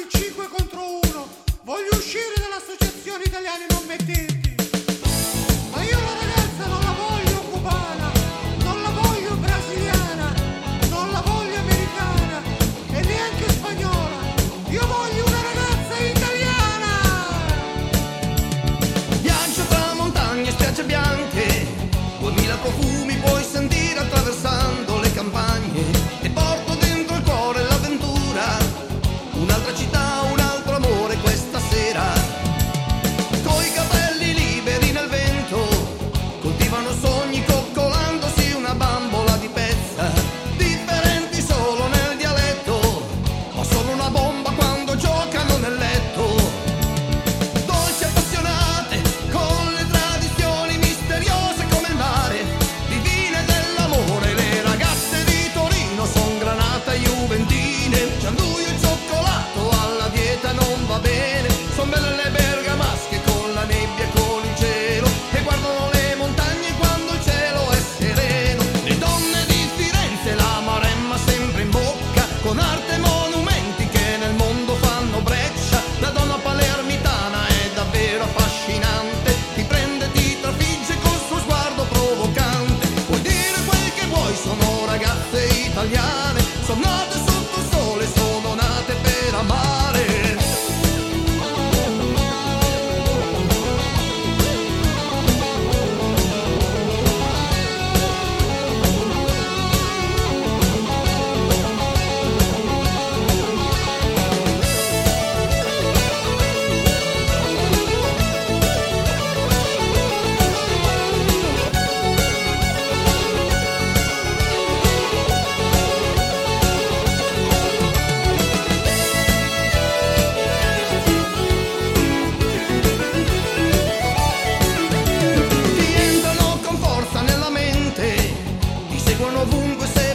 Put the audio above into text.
5 contro 1. Voglio uscire dall'Associazione Italiani Non Mettenti. Ma io la ragazza non la voglio cubana, non la voglio brasiliana, non la voglio americana e neanche spagnola. Io voglio una ragazza italiana. Viaggio tra montagne e spiagge bianche, 2000 profumi puoi sentire attraversando le campagne, e porto dentro il cuore l'avventura, un'altra città, un altro amore questa sera. Coi capelli liberi nel vento, coltivano sogni coccolandosi una bambola di pezza, differenti solo nel dialetto, ma sono una bomba quando giocano nel letto. Dolci appassionate, con le tradizioni misteriose come il mare, divine dell'amore, le ragazze di Torino son granata juventine, gianduio e cioccolato alla dieta non va bene, son belle le bergamasche con la nebbia e con il cielo, e guardano le montagne quando il cielo è sereno. Le donne di Firenze, la Maremma sempre in bocca, con arte e monumenti che nel mondo fanno breccia. La donna palermitana è davvero affascinante, ti prende, ti trafigge col suo sguardo provocante. Puoi dire quel che vuoi, sono ragazze italiane, sono nate sotto il sole, sono nate per amare. Ti entrano con forza nella mente, ti seguono ovunque sei